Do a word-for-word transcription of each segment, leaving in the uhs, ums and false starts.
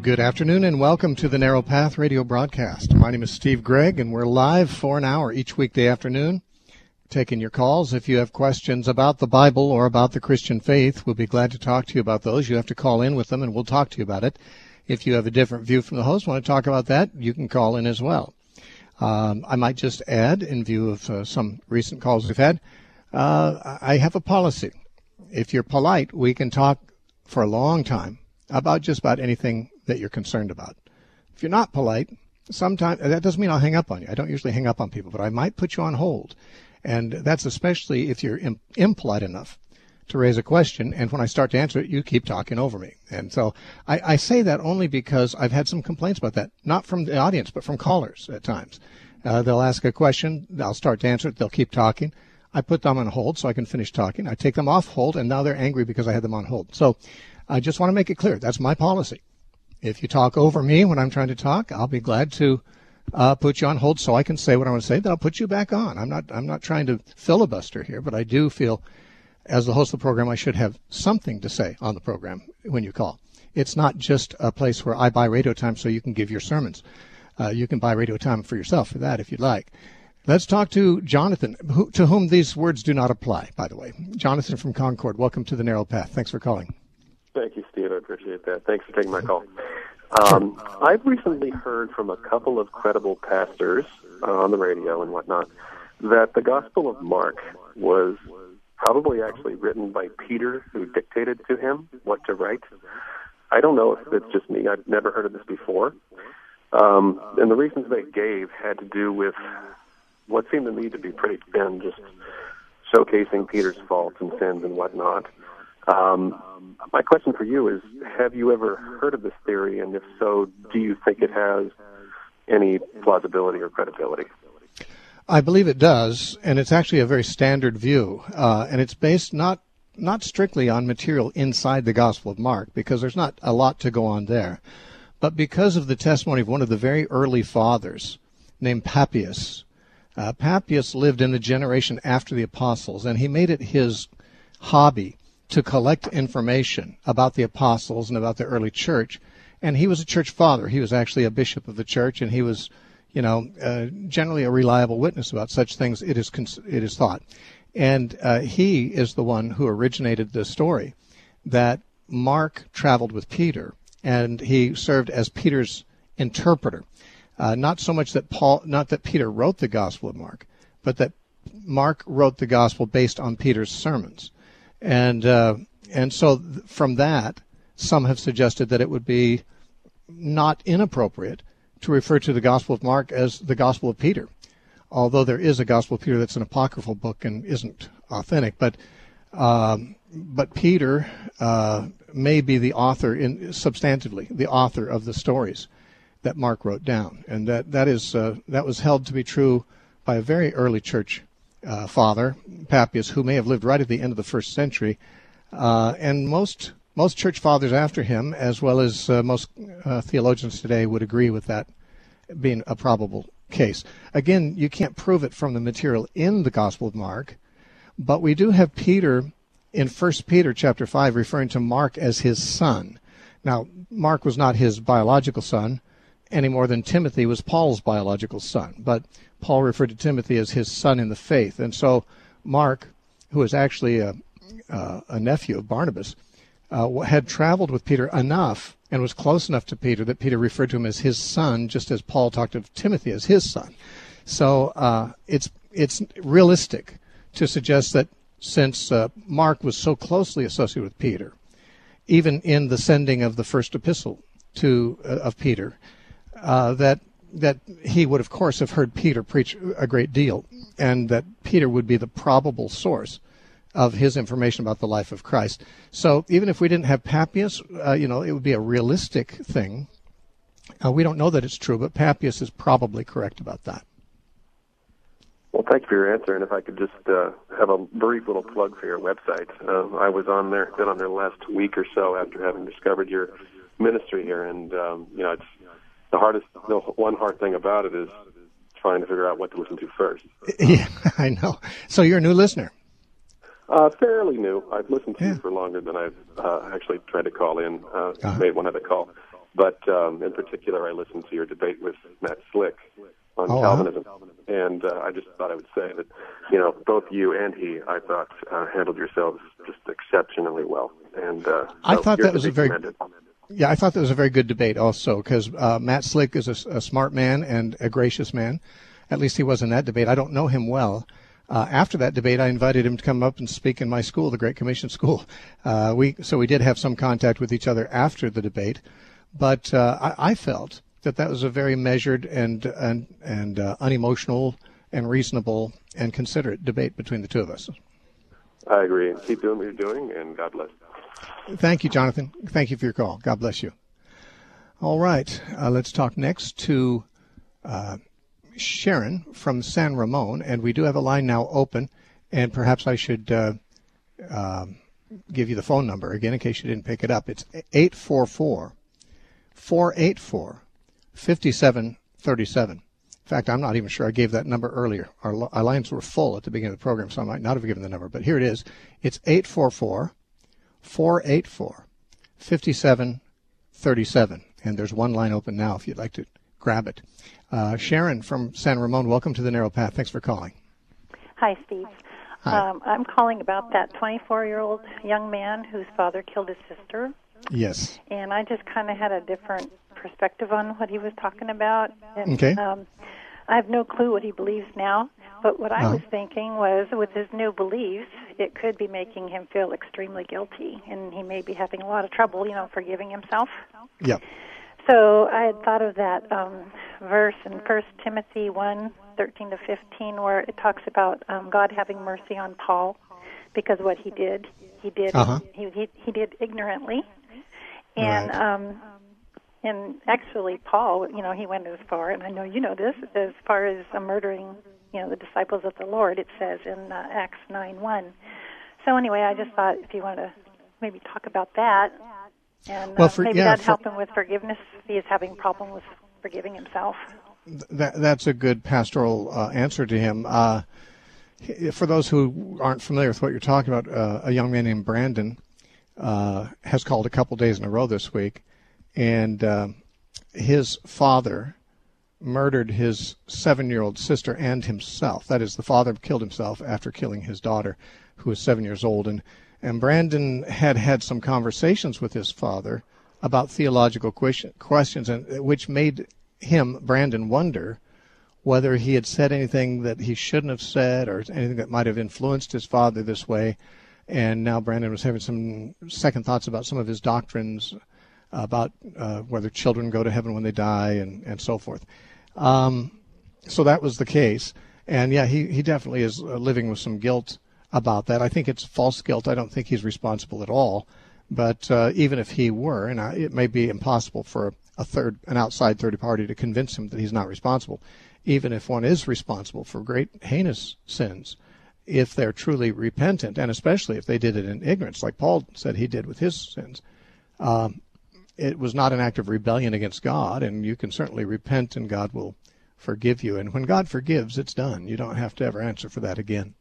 Good afternoon and welcome to the Narrow Path radio broadcast. My name is Steve Gregg and we're live for an hour each weekday afternoon, taking your calls. If you have questions about the Bible or about the Christian faith, we'll be glad to talk to you about those. You have to call in with them and we'll talk to you about it. If you have a different view from the host, want to talk about that, you can call in as well. Um, I might just add, in view of uh, some recent calls we've had, uh, I have a policy. If you're polite, we can talk for a long time about just about anything that you're concerned about. If you're not polite, sometimes that doesn't mean I'll hang up on you. I don't usually hang up on people, but I might put you on hold. And that's especially if you're im- impolite enough to raise a question, and when I start to answer it, you keep talking over me. And so I, I say that only because I've had some complaints about that, not from the audience, but from callers at times. Uh, they'll ask a question, I'll start to answer it, they'll keep talking. I put them on hold so I can finish talking. I take them off hold, and now they're angry because I had them on hold. So I just want to make it clear, that's my policy. If you talk over me when I'm trying to talk, I'll be glad to uh, put you on hold so I can say what I want to say. Then I'll put you back on. I'm not I'm not trying to filibuster here, but I do feel, as the host of the program, I should have something to say on the program when you call. It's not just a place where I buy radio time so you can give your sermons. Uh, you can buy radio time for yourself for that if you'd like. Let's talk to Jonathan, who, to whom these words do not apply, by the way. Jonathan from Concord, welcome to the Narrow Path. Thanks for calling. Thank you, Steve. I appreciate that. Thanks for taking my call. Um, I've recently heard from a couple of credible pastors uh, on the radio and whatnot that the Gospel of Mark was probably actually written by Peter, who dictated to him what to write. I don't know if it's just me. I've never heard of this before. Um, and the reasons they gave had to do with what seemed to me to be pretty thin, just showcasing Peter's faults and sins and whatnot. Um, my question for you is, have you ever heard of this theory, and if so, do you think it has any plausibility or credibility? I believe it does, and it's actually a very standard view, uh, and it's based not not strictly on material inside the Gospel of Mark, because there's not a lot to go on there, but because of the testimony of one of the very early fathers named Papias. Uh, Papias lived in the generation after the apostles, and he made it his hobby to collect information about the apostles and about the early church. And he was a church father. He was actually a bishop of the church, and he was, you know, uh, generally a reliable witness about such things, it is cons- it is thought. And uh, he is the one who originated the story that Mark traveled with Peter, and he served as Peter's interpreter. Uh, not so much that Paul, not that Peter wrote the Gospel of Mark, but that Mark wrote the Gospel based on Peter's sermons. And uh, and so th- from that, some have suggested that it would be not inappropriate to refer to the Gospel of Mark as the Gospel of Peter, although there is a Gospel of Peter that's an apocryphal book and isn't authentic. But um, but Peter uh, may be the author, in substantively, the author of the stories that Mark wrote down, and that that is uh, that was held to be true by a very early church Uh, father, Papias, who may have lived right at the end of the first century, uh, and most most church fathers after him, as well as uh, most uh, theologians today, would agree with that being a probable case. Again, you can't prove it from the material in the Gospel of Mark, but we do have Peter in First Peter chapter five referring to Mark as his son. Now, Mark was not his biological son any more than Timothy was Paul's biological son, but Paul referred to Timothy as his son in the faith. And so Mark, who is actually a, uh, a nephew of Barnabas, uh, had traveled with Peter enough and was close enough to Peter that Peter referred to him as his son, just as Paul talked of Timothy as his son. So uh, it's it's realistic to suggest that since uh, Mark was so closely associated with Peter, even in the sending of the first epistle to uh, of Peter, uh, that that he would, of course, have heard Peter preach a great deal, and that Peter would be the probable source of his information about the life of Christ. So even if we didn't have Papias, uh, you know, it would be a realistic thing. Uh, we don't know that it's true, but Papias is probably correct about that. Well, thank you for your answer, and if I could just uh, have a brief little plug for your website. Uh, I was on there, been on there the last week or so after having discovered your ministry here, and, um, you know, it's the hardest, the one hard thing about it is trying to figure out what to listen to first. Yeah, I know. So you're a new listener. Uh, fairly new. I've listened to yeah. you for longer than I've uh, actually tried to call in. Uh, uh-huh. Made one other call. But um, in particular, I listened to your debate with Matt Slick on oh, Calvinism, huh? and uh, I just thought I would say that, you know, both you and he, I thought, uh, handled yourselves just exceptionally well. And uh, so I thought that was a very commended. yeah, I thought that was a very good debate also, because uh, Matt Slick is a, a smart man and a gracious man. At least he was in that debate. I don't know him well. Uh, after that debate, I invited him to come up and speak in my school, the Great Commission School. Uh, we so we did have some contact with each other after the debate, but uh, I, I felt that that was a very measured and and and uh, unemotional and reasonable and considerate debate between the two of us. I agree. Keep doing what you're doing, and God bless. Thank you, Jonathan. Thank you for your call. God bless you. All right, uh, let's talk next to uh, Sharon from San Ramon, and we do have a line now open, and perhaps I should uh, uh, give you the phone number again in case you didn't pick it up. It's eight four four, four eight four, five seven three seven. In fact, I'm not even sure I gave that number earlier. Our, our lines were full at the beginning of the program, so I might not have given the number, but here it is. It's eight four four, four eight four, five seven three seven, and there's one line open now if you'd like to grab it. Uh, Sharon from San Ramon, welcome to the Narrow Path. Thanks for calling. Hi, Steve. Hi. Um, I'm calling about that twenty-four-year-old young man whose father killed his sister. Yes. And I just kind of had a different perspective on what he was talking about. And, okay. Um, I have no clue what he believes now, but what I uh-huh. was thinking was with his new beliefs, it could be making him feel extremely guilty, and he may be having a lot of trouble, you know, forgiving himself. Yeah. So I had thought of that um, verse in First Timothy one, thirteen to fifteen, where it talks about um, God having mercy on Paul because what he did, he did, uh-huh. he, he he did ignorantly, and right. um, and actually Paul, you know, he went as far, and I know you know this, as far as uh, murdering, you know, the disciples of the Lord. It says in uh, Acts nine one. So anyway, I just thought if you want to maybe talk about that. And well, uh, for, maybe yeah, that'd for, help him with forgiveness if he is having a problem with forgiving himself. That, that's a good pastoral uh, answer to him. Uh, for those who aren't familiar with what you're talking about, uh, a young man named Brandon uh, has called a couple days in a row this week, and uh, his father murdered his seven-year-old sister and himself. That is, the father killed himself after killing his daughter, who was seven years old. And And Brandon had had some conversations with his father about theological question, questions, and which made him, Brandon, wonder whether he had said anything that he shouldn't have said or anything that might have influenced his father this way. And now Brandon was having some second thoughts about some of his doctrines about uh, whether children go to heaven when they die and, and so forth. Um, so that was the case. And, yeah, he, he definitely is uh, living with some guilt about that. I think it's false guilt. I don't think he's responsible at all. But uh, even if he were, and I, it may be impossible for a third, an outside third party to convince him that he's not responsible, even if one is responsible for great heinous sins, if they're truly repentant, and especially if they did it in ignorance, like Paul said he did with his sins, um, it was not an act of rebellion against God, and you can certainly repent and God will forgive you. And when God forgives, it's done. You don't have to ever answer for that again.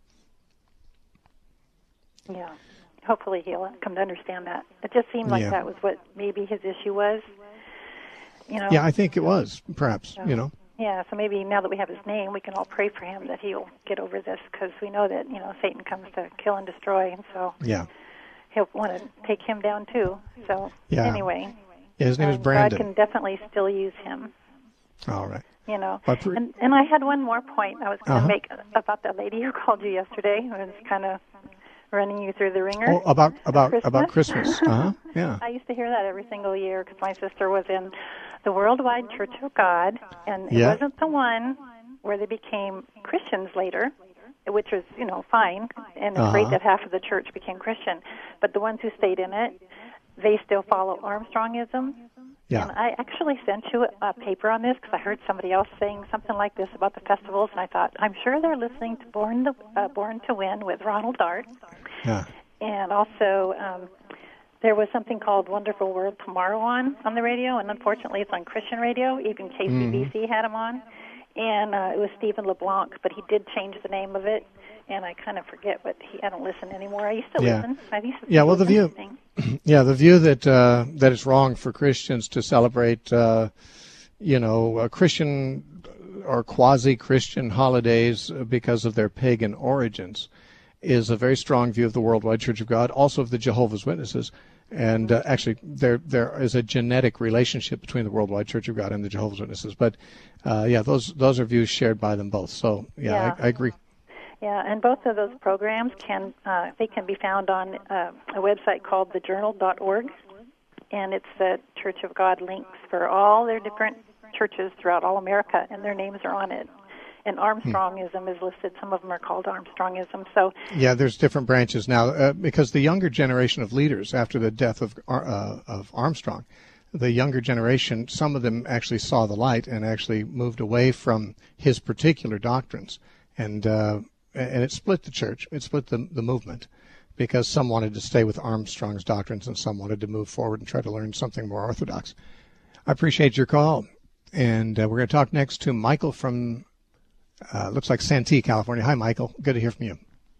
Yeah. Hopefully he'll come to understand that. It just seemed like yeah. that was what maybe his issue was. You know. Yeah, I think it was, perhaps, so, you know. Yeah, so maybe now that we have his name, we can all pray for him that he'll get over this, because we know that, you know, Satan comes to kill and destroy, and so yeah. he'll want to take him down too. So yeah. anyway, yeah, his name um, is Brandon. God can definitely still use him. All right. You know, Pre- and, and I had one more point I was going to uh-huh. make about that lady who called you yesterday. I was kind of running you through the ringer. Oh, about about Christmas. about Christmas. Uh-huh. Yeah. I used to hear that every single year because my sister was in the Worldwide Church of God, and it yeah. wasn't the one where they became Christians later, which was, you know, fine, and it's uh-huh. great that half of the church became Christian. But the ones who stayed in it, they still follow Armstrongism. Yeah. And I actually sent you a paper on this because I heard somebody else saying something like this about the festivals, and I thought, I'm sure they're listening to Born, the, uh, Born to Win with Ronald Dart. Yeah. And also, um, there was something called Wonderful World Tomorrow on on the radio, and unfortunately it's on Christian radio. Even K C B C mm-hmm. had them on. and uh, it was Stephen LeBlanc, but he did change the name of it, and I kind of forget what he. I don't listen anymore. I used to yeah. listen. I used to yeah, well, the view, yeah, the view that uh, that it's wrong for Christians to celebrate, uh, you know, uh, Christian or quasi-Christian holidays because of their pagan origins is a very strong view of the Worldwide Church of God, also of the Jehovah's Witnesses. And uh, actually, there there is a genetic relationship between the Worldwide Church of God and the Jehovah's Witnesses. But, uh, yeah, those those are views shared by them both. So, yeah, yeah. I, I agree. Yeah, and both of those programs can uh, they can be found on uh, a website called the journal dot org, and it's the Church of God links for all their different churches throughout all America, and their names are on it. And Armstrongism is listed. Some of them are called Armstrongism. So yeah, there's different branches now uh, because the younger generation of leaders after the death of uh, of Armstrong, the younger generation, some of them actually saw the light and actually moved away from his particular doctrines, and uh, and it split the church. It split the the movement because some wanted to stay with Armstrong's doctrines and some wanted to move forward and try to learn something more orthodox. I appreciate your call, and uh, we're going to talk next to Michael from. Uh, looks like Santee, California. Hi, Michael. Good to hear from you.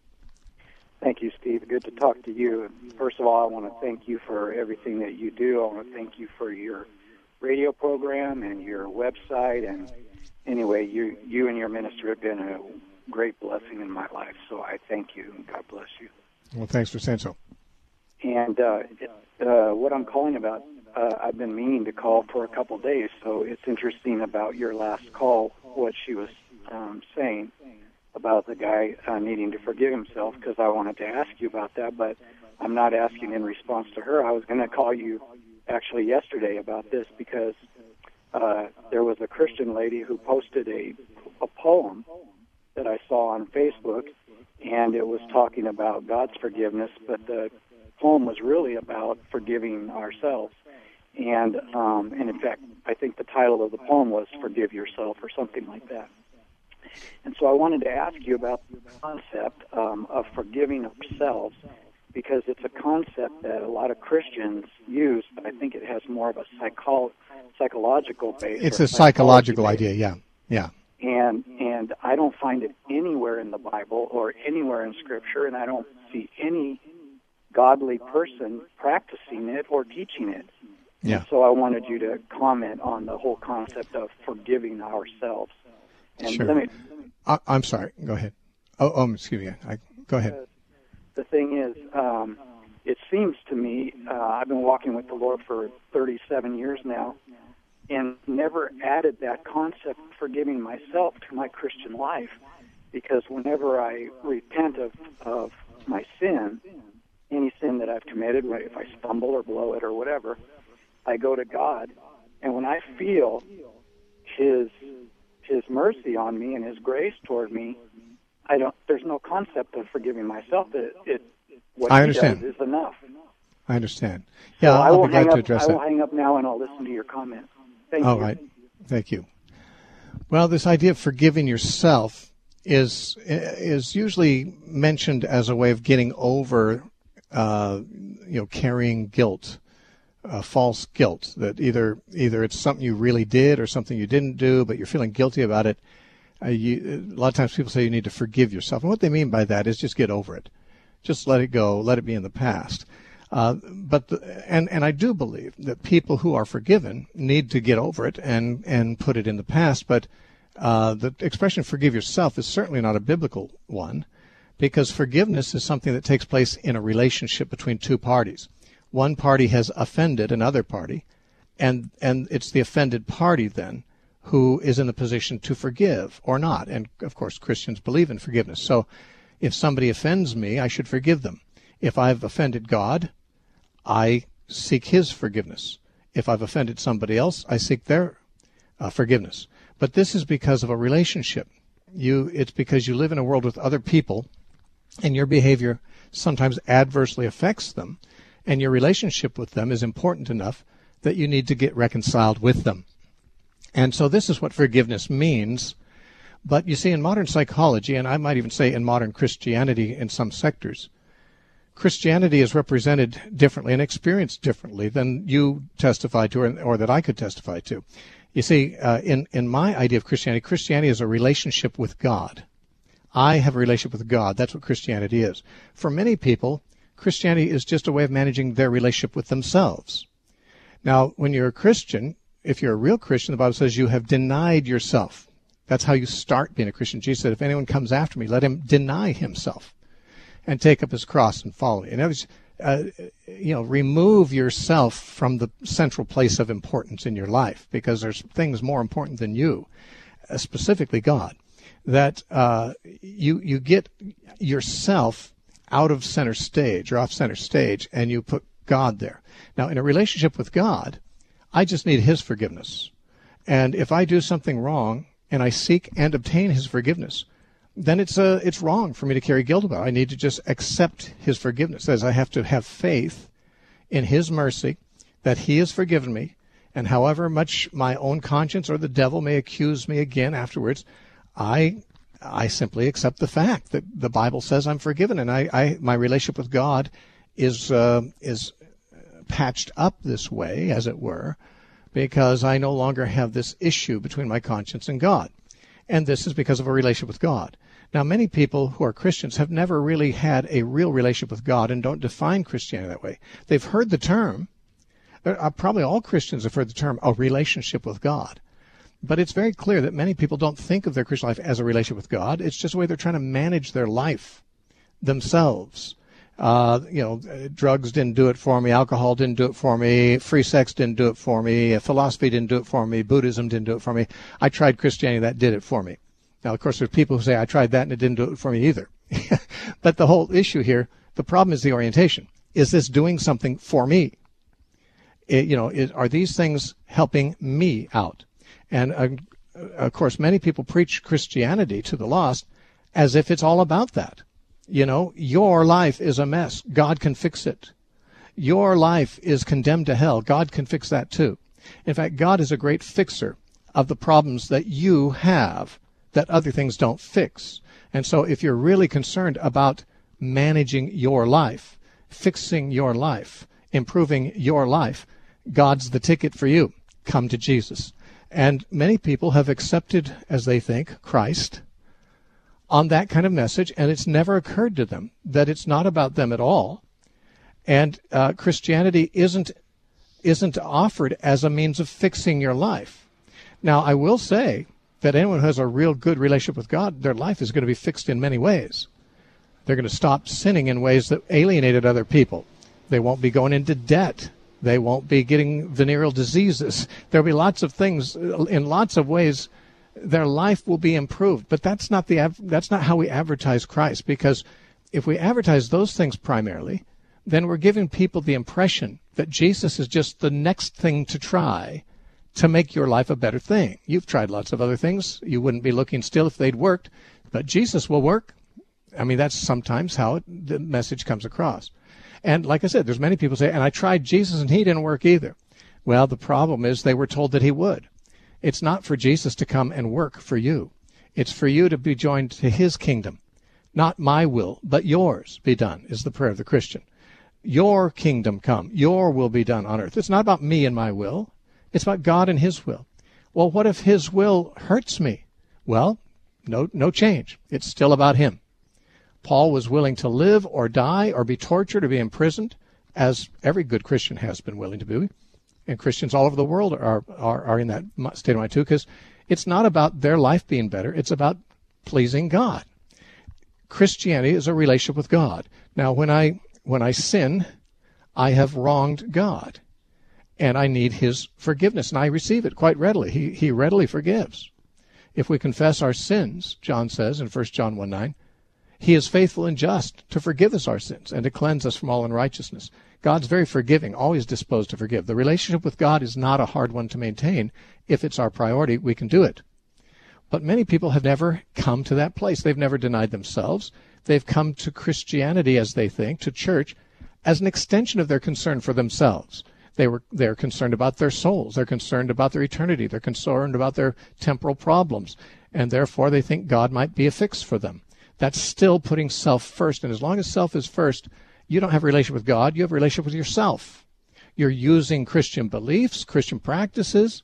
Thank you, Steve. Good to talk to you. First of all, I want to thank you for everything that you do. I want to thank you for your radio program and your website. And anyway, you you and your ministry have been a great blessing in my life. So I thank you, and God bless you. Well, thanks for saying so. And uh, uh, what I'm calling about, uh, I've been meaning to call for a couple of days. So it's interesting about your last call, what she was Um, saying about the guy uh, needing to forgive himself, because I wanted to ask you about that, but I'm not asking in response to her. I was going to call you actually yesterday about this because uh, there was a Christian lady who posted a, a poem that I saw on Facebook, and it was talking about God's forgiveness, but the poem was really about forgiving ourselves. And, um, and in fact, I think the title of the poem was Forgive Yourself or something like that. And so I wanted to ask you about the concept um, of forgiving ourselves, because it's a concept that a lot of Christians use, but I think it has more of a psycho- psychological base. It's a psychological base. idea, yeah, yeah. And and I don't find it anywhere in the Bible or anywhere in Scripture, and I don't see any godly person practicing it or teaching it. Yeah. And so I wanted you to comment on the whole concept of forgiving ourselves. And sure. Let me, I, I'm sorry. Go ahead. Oh, oh excuse me. I, go ahead. Uh, the thing is, um, it seems to me, uh, I've been walking with the Lord for thirty-seven years now, and never added that concept of forgiving myself to my Christian life, because whenever I repent of, of my sin, any sin that I've committed, if I stumble or blow it or whatever, I go to God, and when I feel His His mercy on me and His grace toward me, I don't. There's no concept of forgiving myself. It, it what I He understand. does is enough. I understand. Yeah, so I'll I will be glad hang to up, address I that. will hang up now, and I'll listen to your comment. Thank All you. right. Thank you. Well, this idea of forgiving yourself is is usually mentioned as a way of getting over, uh, you know, carrying guilt. Uh, false guilt, that either either it's something you really did or something you didn't do, but you're feeling guilty about it. Uh, you, a lot of times people say you need to forgive yourself. And what they mean by that is just get over it. Just let it go. Let it be in the past. Uh, but the, and, and I do believe that people who are forgiven need to get over it and, and put it in the past. But uh, the expression forgive yourself is certainly not a biblical one, because forgiveness is something that takes place in a relationship between two parties. One party has offended another party, and and it's the offended party then who is in the position to forgive or not. And, of course, Christians believe in forgiveness. So if somebody offends me, I should forgive them. If I've offended God, I seek His forgiveness. If I've offended somebody else, I seek their uh, forgiveness. But this is because of a relationship. You, it's because you live in a world with other people, and your behavior sometimes adversely affects them. And your relationship with them is important enough that you need to get reconciled with them. And so this is what forgiveness means. But you see, in modern psychology, and I might even say in modern Christianity in some sectors, Christianity is represented differently and experienced differently than you testify to or, or that I could testify to. You see, uh, in, in my idea of Christianity, Christianity is a relationship with God. I have a relationship with God. That's what Christianity is. For many people, Christianity is just a way of managing their relationship with themselves. Now, when you're a Christian, if you're a real Christian, the Bible says you have denied yourself. That's how you start being a Christian. Jesus said, if anyone comes after me, let him deny himself and take up his cross and follow me. In other words, uh, you know, remove yourself from the central place of importance in your life, because there's things more important than you, uh, specifically God, that uh, you you get yourself out of center stage or off center stage, and you put God there. Now, in a relationship with God, I just need his forgiveness. And if I do something wrong and I seek and obtain his forgiveness, then it's uh, it's wrong for me to carry guilt about it. I need to just accept his forgiveness. As I have to have faith in his mercy that he has forgiven me, and however much my own conscience or the devil may accuse me again afterwards, I I simply accept the fact that the Bible says I'm forgiven, and I, I my relationship with God is uh, is patched up this way, as it were, because I no longer have this issue between my conscience and God. And this is because of a relationship with God. Now, many people who are Christians have never really had a real relationship with God and don't define Christianity that way. They've heard the term. Uh, probably all Christians have heard the term, a relationship with God. But it's very clear that many people don't think of their Christian life as a relationship with God. It's just a way they're trying to manage their life themselves. Uh, you know, drugs didn't do it for me. Alcohol didn't do it for me. Free sex didn't do it for me. Philosophy didn't do it for me. Buddhism didn't do it for me. I tried Christianity. That did it for me. Now, of course, there's people who say, I tried that and it didn't do it for me either. But the whole issue here, the problem is the orientation. Is this doing something for me? It, you know, it, are these things helping me out? And, uh, of course, many people preach Christianity to the lost as if it's all about that. You know, your life is a mess. God can fix it. Your life is condemned to hell. God can fix that too. In fact, God is a great fixer of the problems that you have that other things don't fix. And so if you're really concerned about managing your life, fixing your life, improving your life, God's the ticket for you. Come to Jesus. And many people have accepted, as they think, Christ on that kind of message, and it's never occurred to them that it's not about them at all. And uh, Christianity isn't isn't offered as a means of fixing your life. Now, I will say that anyone who has a real good relationship with God, their life is going to be fixed in many ways. They're going to stop sinning in ways that alienated other people. They won't be going into debt. They won't be getting venereal diseases. There'll be lots of things, in lots of ways, their life will be improved. But that's not the that's not how we advertise Christ, because if we advertise those things primarily, then we're giving people the impression that Jesus is just the next thing to try to make your life a better thing. You've tried lots of other things. You wouldn't be looking still if they'd worked, but Jesus will work. I mean, that's sometimes how it, the message comes across. And like I said, there's many people say, and I tried Jesus and he didn't work either. Well, the problem is they were told that he would. It's not for Jesus to come and work for you. It's for you to be joined to his kingdom. Not my will, but yours be done, is the prayer of the Christian. Your kingdom come. Your will be done on earth. It's not about me and my will. It's about God and his will. Well, what if his will hurts me? Well, no, no change. It's still about him. Paul was willing to live or die or be tortured or be imprisoned, as every good Christian has been willing to be. And Christians all over the world are, are, are in that state of mind too, because it's not about their life being better. It's about pleasing God. Christianity is a relationship with God. Now, when I when I sin, I have wronged God, and I need his forgiveness, and I receive it quite readily. He, he readily forgives. If we confess our sins, John says in First John one nine, he is faithful and just to forgive us our sins and to cleanse us from all unrighteousness. God's very forgiving, always disposed to forgive. The relationship with God is not a hard one to maintain. If it's our priority, we can do it. But many people have never come to that place. They've never denied themselves. They've come to Christianity, as they think, to church, as an extension of their concern for themselves. They were, they're concerned about their souls. They're concerned about their eternity. They're concerned about their temporal problems. And therefore, they think God might be a fix for them. That's still putting self first. And as long as self is first, you don't have a relationship with God. You have a relationship with yourself. You're using Christian beliefs, Christian practices,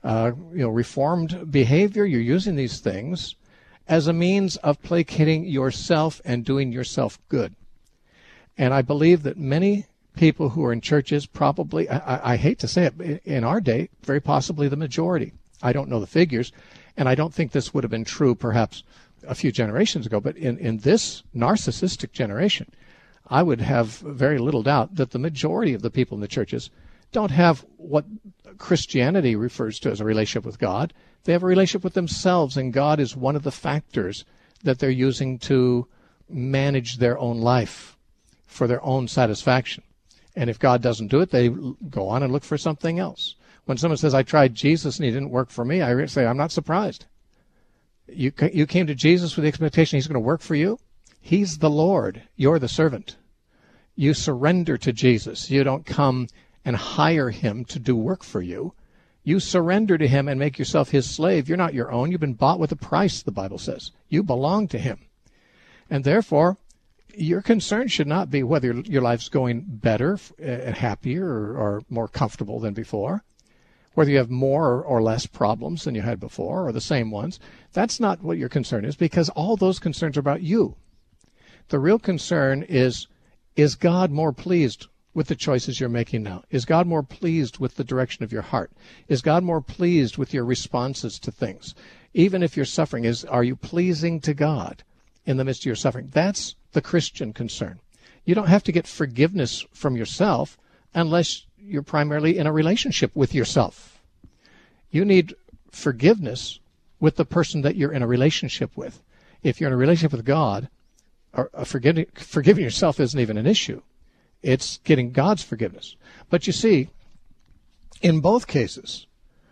uh, you know, reformed behavior. You're using these things as a means of placating yourself and doing yourself good. And I believe that many people who are in churches, probably, I, I hate to say it, in our day, very possibly the majority. I don't know the figures, and I don't think this would have been true perhaps a few generations ago, but in, in this narcissistic generation, I would have very little doubt that the majority of the people in the churches don't have what Christianity refers to as a relationship with God. They have a relationship with themselves, and God is one of the factors that they're using to manage their own life for their own satisfaction. And if God doesn't do it, they go on and look for something else. When someone says, I tried Jesus and he didn't work for me, I say, I'm not surprised. You, you came to Jesus with the expectation he's going to work for you. He's the Lord. You're the servant. You surrender to Jesus. You don't come and hire him to do work for you. You surrender to him and make yourself his slave. You're not your own. You've been bought with a price, the Bible says. You belong to him. And therefore, your concern should not be whether your life's going better and happier or, or more comfortable than before, whether you have more or less problems than you had before or the same ones. That's not what your concern is, because all those concerns are about you. The real concern is, is God more pleased with the choices you're making now? Is God more pleased with the direction of your heart? Is God more pleased with your responses to things? Even if you're suffering, is are you pleasing to God in the midst of your suffering? That's the Christian concern. You don't have to get forgiveness from yourself unless you're primarily in a relationship with yourself. You need forgiveness with the person that you're in a relationship with. If you're in a relationship with God, or forgiving, forgiving yourself isn't even an issue. It's getting God's forgiveness. But you see, in both cases,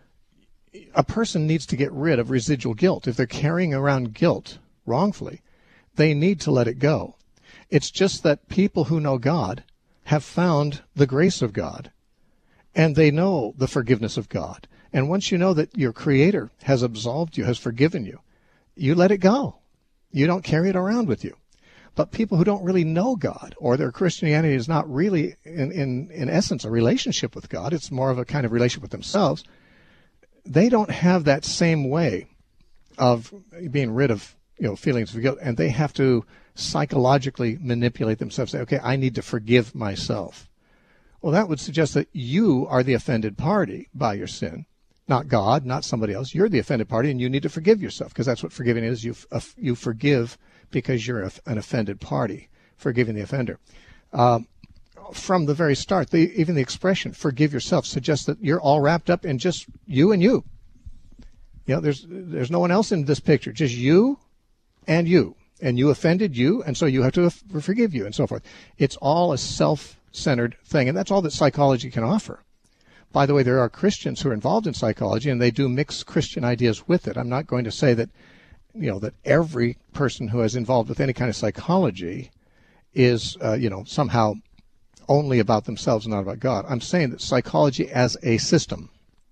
a person needs to get rid of residual guilt. If they're carrying around guilt wrongfully, they need to let it go. It's just that people who know God have found the grace of God, and they know the forgiveness of God. And once you know that your Creator has absolved you, has forgiven you, you let it go. You don't carry it around with you. But people who don't really know God, or their Christianity is not really, in, in, in essence, a relationship with God, it's more of a kind of relationship with themselves, they don't have that same way of being rid of, you know, feelings of guilt, and they have to psychologically manipulate themselves, say, okay, I need to forgive myself. Well, that would suggest that you are the offended party by your sin, not God, not somebody else. You're the offended party, and you need to forgive yourself, because that's what forgiving is. You, uh, you forgive because you're an offended party, forgiving the offender. Uh, from the very start, the, even the expression, forgive yourself, suggests that you're all wrapped up in just you and you. You know, there's there's no one else in this picture, just you and you. And you offended you, and so you have to forgive you, and so forth. It's all a self-centered thing, and that's all that psychology can offer. By the way, there are Christians who are involved in psychology, and they do mix Christian ideas with it. I'm not going to say that, you know, that every person who is involved with any kind of psychology is, uh, you know, somehow only about themselves and not about God. I'm saying that psychology as a system,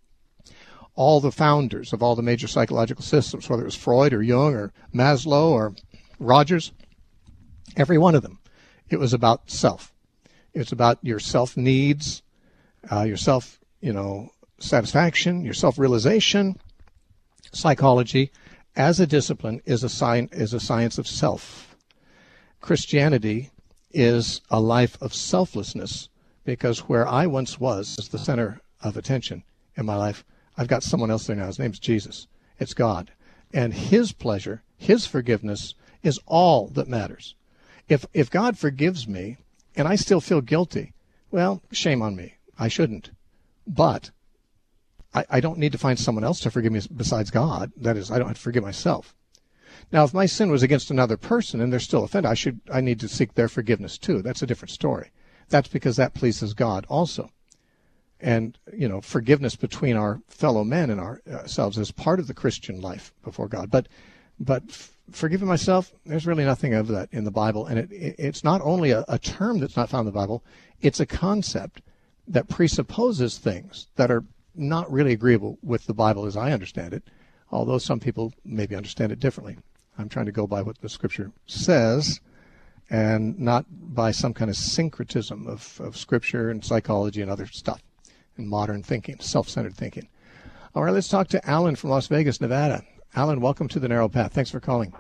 all the founders of all the major psychological systems, whether it was Freud or Jung or Maslow or Rogers, every one of them, it was about self. It's about your self needs, uh, your self, you know, satisfaction, your self-realization. Psychology, as a discipline, is a science is a science of self. Christianity is a life of selflessness, because where I once was as the center of attention in my life, I've got someone else there now. His name's Jesus. It's God, and His pleasure, His forgiveness is all that matters. If if God forgives me and I still feel guilty, well, shame on me. I shouldn't. But I, I don't need to find someone else to forgive me besides God. That is, I don't have to forgive myself. Now, if my sin was against another person and they're still offended, I should I need to seek their forgiveness too. That's a different story. That's because that pleases God also. And, you know, forgiveness between our fellow men and ourselves is part of the Christian life before God. But But forgiving myself, there's really nothing of that in the Bible. And it, it, it's not only a, a term that's not found in the Bible, it's a concept that presupposes things that are not really agreeable with the Bible as I understand it, although some people maybe understand it differently. I'm trying to go by what the Scripture says and not by some kind of syncretism of, of Scripture and psychology and other stuff and modern thinking, self-centered thinking. All right, let's talk to Alan from Las Vegas, Nevada. Alan, welcome to The Narrow Path. Thanks for calling.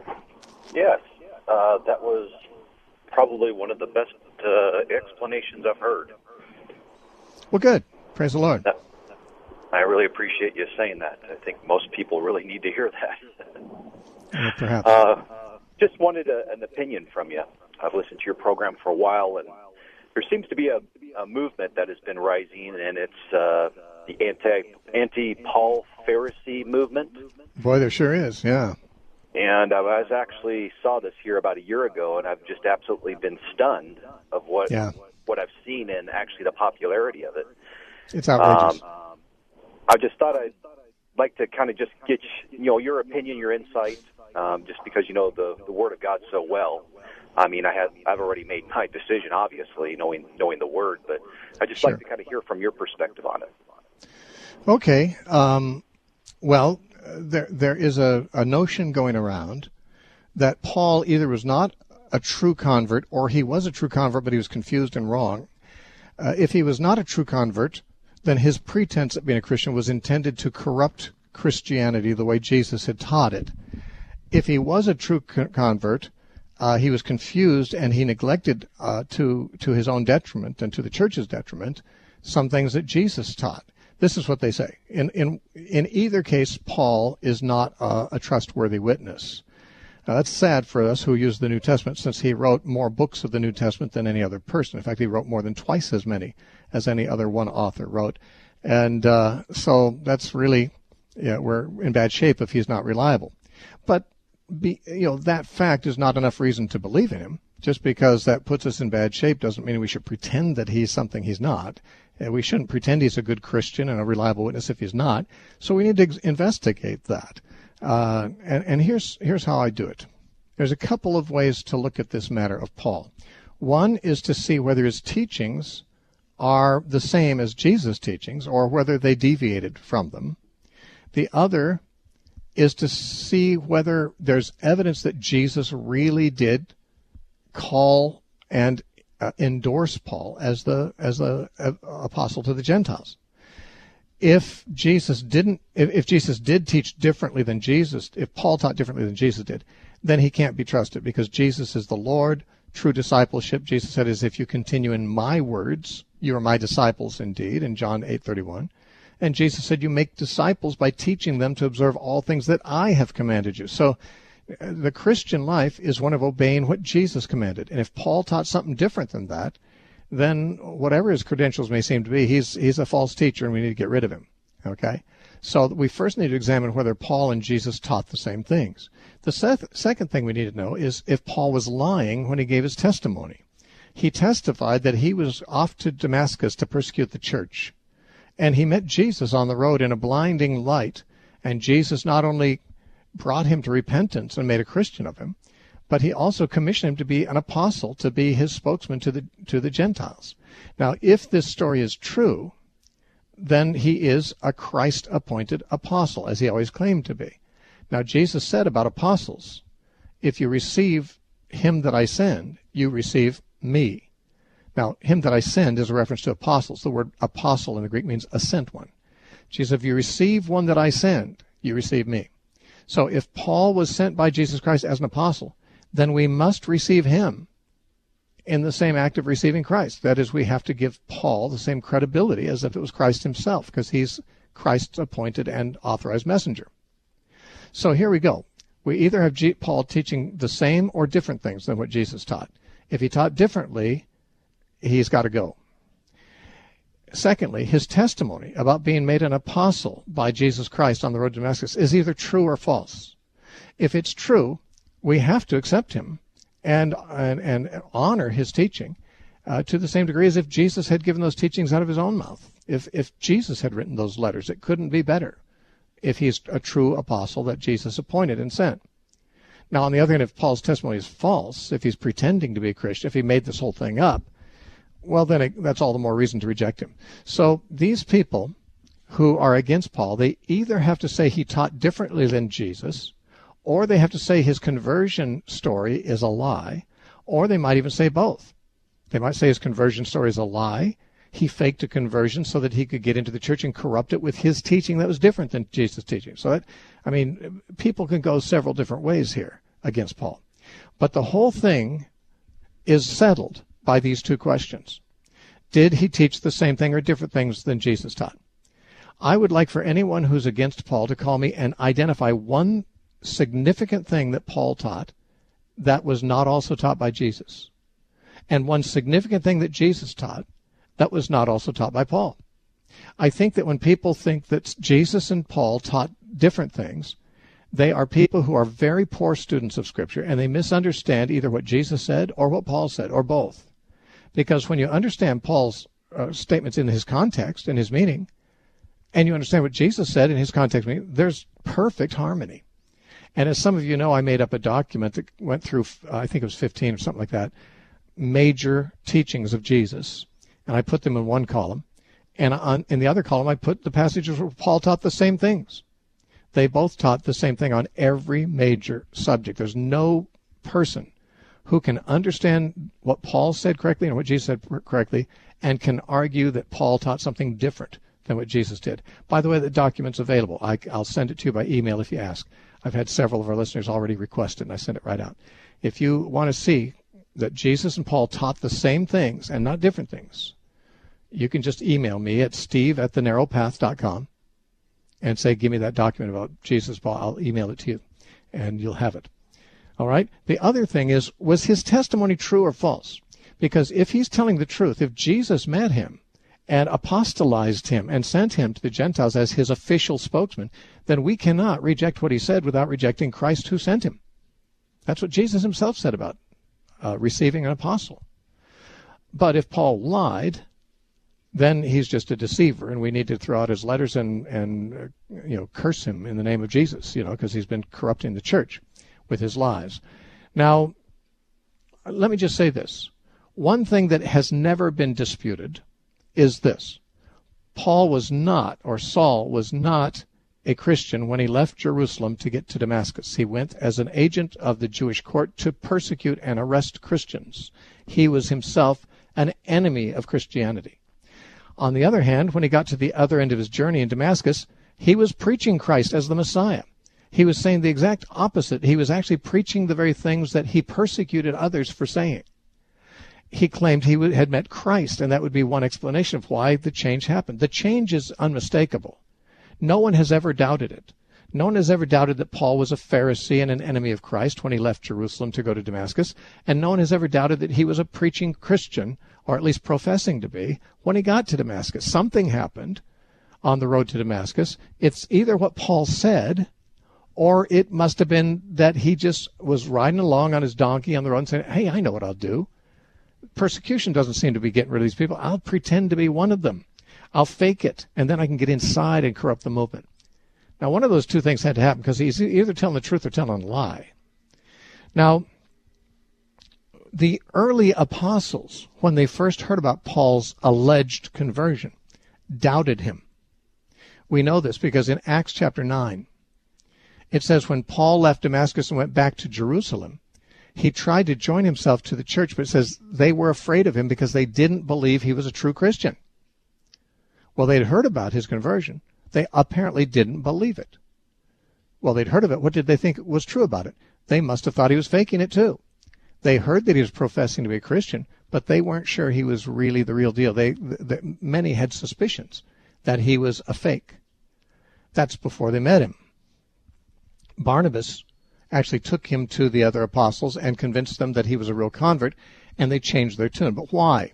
Yes, uh, that was probably one of the best uh, explanations I've heard. Well, good. Praise the Lord. That, I really appreciate you saying that. I think most people really need to hear that. Well, perhaps. Uh, just wanted a, an opinion from you. I've listened to your program for a while, and there seems to be a, a movement that has been rising, and it's uh, the anti, anti-Paul Pharisee movement. Boy, there sure is, yeah. And I was actually saw this here about a year ago, and I've just absolutely been stunned of what yeah. what I've seen and actually the popularity of it. It's outrageous. Um, I just thought I'd like to kind of just get you know your opinion, your insight, um, just because you know the the Word of God so well. I mean, I have I've already made my decision, obviously, knowing knowing the Word, but I just sure. like to kind of hear from your perspective on it. Okay. Um, well, there there is a, a notion going around that Paul either was not a true convert or he was a true convert, but he was confused and wrong. Uh, if he was not a true convert, then his pretense at being a Christian was intended to corrupt Christianity the way Jesus had taught it. If he was a true co- convert, uh, he was confused and he neglected uh, to to his own detriment and to the church's detriment some things that Jesus taught. This is what they say. In in in either case, Paul is not a, a trustworthy witness. Now, that's sad for us who use the New Testament, since he wrote more books of the New Testament than any other person. In fact, he wrote more than twice as many as any other one author wrote. And uh, so that's really, yeah, we're in bad shape if he's not reliable. But, be, you know, that fact is not enough reason to believe in him. Just because that puts us in bad shape doesn't mean we should pretend that he's something he's not. Uh, we shouldn't pretend he's a good Christian and a reliable witness if he's not. So we need to ex- investigate that. Uh, and, and here's here's how I do it. There's a couple of ways to look at this matter of Paul. One is to see whether his teachings are the same as Jesus' teachings or whether they deviated from them. The other is to see whether there's evidence that Jesus really did call and uh, endorse Paul as the as the uh, apostle to the Gentiles. If Jesus didn't, if, if Jesus did teach differently than Jesus, if Paul taught differently than Jesus did, then he can't be trusted because Jesus is the Lord. True discipleship, Jesus said, is if you continue in my words, you are my disciples indeed, in John eight thirty-one. And Jesus said, you make disciples by teaching them to observe all things that I have commanded you. So the Christian life is one of obeying what Jesus commanded. And if Paul taught something different than that, then whatever his credentials may seem to be, he's he's a false teacher and we need to get rid of him. Okay? So we first need to examine whether Paul and Jesus taught the same things. The se- second thing we need to know is if Paul was lying when he gave his testimony. He testified that he was off to Damascus to persecute the church. And he met Jesus on the road in a blinding light. And Jesus not only brought him to repentance and made a Christian of him, but he also commissioned him to be an apostle, to be his spokesman to the to the Gentiles. Now, if this story is true, then he is a Christ-appointed apostle, as he always claimed to be. Now, Jesus said about apostles, if you receive him that I send, you receive me. Now, him that I send is a reference to apostles. The word apostle in the Greek means a sent one. Jesus, if you receive one that I send, you receive me. So if Paul was sent by Jesus Christ as an apostle, then we must receive him in the same act of receiving Christ. That is, we have to give Paul the same credibility as if it was Christ himself, because he's Christ's appointed and authorized messenger. So here we go. We either have G- Paul teaching the same or different things than what Jesus taught. If he taught differently, he's got to go. Secondly, his testimony about being made an apostle by Jesus Christ on the road to Damascus is either true or false. If it's true, we have to accept him and and, and honor his teaching uh, to the same degree as if Jesus had given those teachings out of his own mouth. If if Jesus had written those letters, it couldn't be better if he's a true apostle that Jesus appointed and sent. Now, on the other hand, if Paul's testimony is false, if he's pretending to be a Christian, if he made this whole thing up, well, then it, that's all the more reason to reject him. So these people who are against Paul, they either have to say he taught differently than Jesus, or they have to say his conversion story is a lie, or they might even say both. They might say his conversion story is a lie, He faked a conversion so that he could get into the church and corrupt it with his teaching that was different than Jesus' teaching. So, that, I mean, people can go several different ways here against Paul. But the whole thing is settled by these two questions. Did he teach the same thing or different things than Jesus taught? I would like for anyone who's against Paul to call me and identify one significant thing that Paul taught that was not also taught by Jesus, and one significant thing that Jesus taught that was not also taught by Paul. I think that when people think that Jesus and Paul taught different things, they are people who are very poor students of Scripture, and they misunderstand either what Jesus said or what Paul said, or both. Because when you understand Paul's uh, statements in his context, in his meaning, and you understand what Jesus said in his context, meaning, there's perfect harmony. And as some of you know, I made up a document that went through, uh, I think it was fifteen or something like that, major teachings of Jesus. And I put them in one column. And on, in the other column, I put the passages where Paul taught the same things. They both taught the same thing on every major subject. There's no person who can understand what Paul said correctly and what Jesus said correctly and can argue that Paul taught something different than what Jesus did. By the way, the document's available. I, I'll send it to you by email if you ask. I've had several of our listeners already request it, and I send it right out. If you want to see that Jesus and Paul taught the same things and not different things, you can just email me at steve at the narrow path dot com and say, give me that document about Jesus, Paul. I'll email it to you, and you'll have it. All right? The other thing is, was his testimony true or false? Because if he's telling the truth, if Jesus met him and apostolized him and sent him to the Gentiles as his official spokesman, then we cannot reject what he said without rejecting Christ who sent him. That's what Jesus himself said about uh, receiving an apostle. But if Paul lied, then he's just a deceiver, and we need to throw out his letters and, and uh, you know, curse him in the name of Jesus, you know, because he's been corrupting the church with his lies. Now, let me just say this. One thing that has never been disputed is this. Paul was not, or Saul was not, a Christian when he left Jerusalem to get to Damascus. He went as an agent of the Jewish court to persecute and arrest Christians. He was himself an enemy of Christianity. On the other hand, when he got to the other end of his journey in Damascus, he was preaching Christ as the Messiah. He was saying the exact opposite. He was actually preaching the very things that he persecuted others for saying. He claimed he had met Christ, and that would be one explanation of why the change happened. The change is unmistakable. No one has ever doubted it. No one has ever doubted that Paul was a Pharisee and an enemy of Christ when he left Jerusalem to go to Damascus, and no one has ever doubted that he was a preaching Christian, or at least professing to be, when he got to Damascus. Something happened on the road to Damascus. It's either what Paul said, or it must have been that he just was riding along on his donkey on the road and saying, hey, I know what I'll do. Persecution doesn't seem to be getting rid of these people. I'll pretend to be one of them. I'll fake it, and then I can get inside and corrupt the movement. Now, one of those two things had to happen, because he's either telling the truth or telling a lie. Now, the early apostles, when they first heard about Paul's alleged conversion, doubted him. We know this because in Acts chapter nine, it says when Paul left Damascus and went back to Jerusalem, he tried to join himself to the church, but it says they were afraid of him because they didn't believe he was a true Christian. Well, they'd heard about his conversion. They apparently didn't believe it. Well, they'd heard of it. What did they think was true about it? They must have thought he was faking it too. They heard that he was professing to be a Christian, but they weren't sure he was really the real deal. They, the, many had suspicions that he was a fake. That's before they met him. Barnabas actually took him to the other apostles and convinced them that he was a real convert, and they changed their tune. But why?